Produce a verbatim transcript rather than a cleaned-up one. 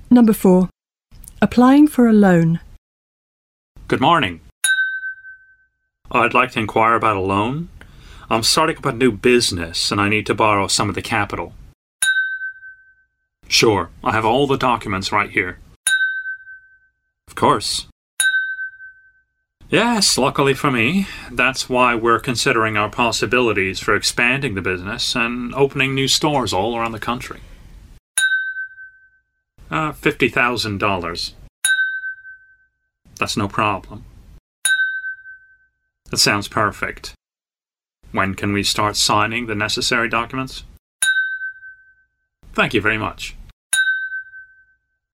Number four. Applying for a loan. Good morning. I'd like to inquire about a loan. I'm starting up a new business and I need to borrow some of the capital. Sure, I have all the documents right here. Of course. Yes, luckily for me. That's why we're considering our possibilities for expanding the business and opening new stores all around the country. Uh, fifty thousand dollars. That's no problem. That sounds perfect. When can we start signing the necessary documents? Thank you very much.